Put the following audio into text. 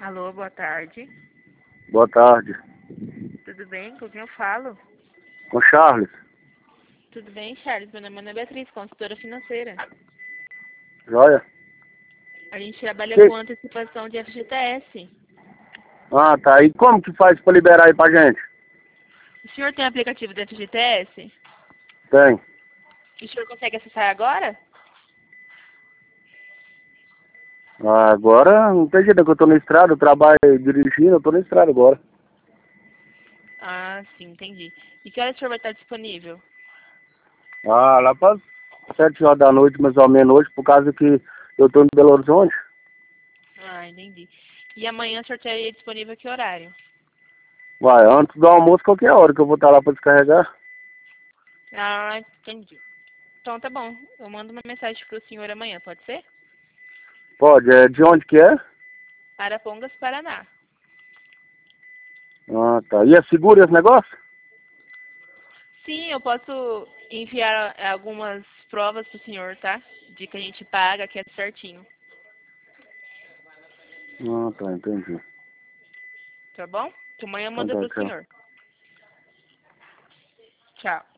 Alô, boa tarde. Boa tarde. Tudo bem? Com quem eu falo? Com Charles. Tudo bem, Charles? Meu nome é Beatriz, consultora financeira. Joia? A gente trabalha Que? com antecipação de FGTS. Ah, tá. E como que faz pra liberar aí pra gente? O senhor tem aplicativo do FGTS? Tem. E o senhor consegue acessar agora? Ah, agora não tem jeito, que eu tô na estrada, eu trabalho dirigindo, eu tô na estrada agora. Ah, sim, entendi. E que hora o senhor vai estar disponível? Ah, lá pra 7 horas da noite, mais ou menos hoje, por causa que eu tô em Belo Horizonte. Ah, entendi. E amanhã o senhor estaria disponível a que horário? Vai, antes do almoço, qualquer hora que eu vou estar lá pra descarregar. Ah, entendi. Então tá bom. Eu mando uma mensagem pro senhor amanhã, pode ser? Pode, de onde que é? Arapongas, Paraná. Ah, tá. E é seguro esse negócio? Sim, eu posso enviar algumas provas pro senhor, tá? De que a gente paga, que é certinho. Ah, tá, entendi. Tá bom? Que amanhã Então manda tá, pro tchau. senhor. Tchau.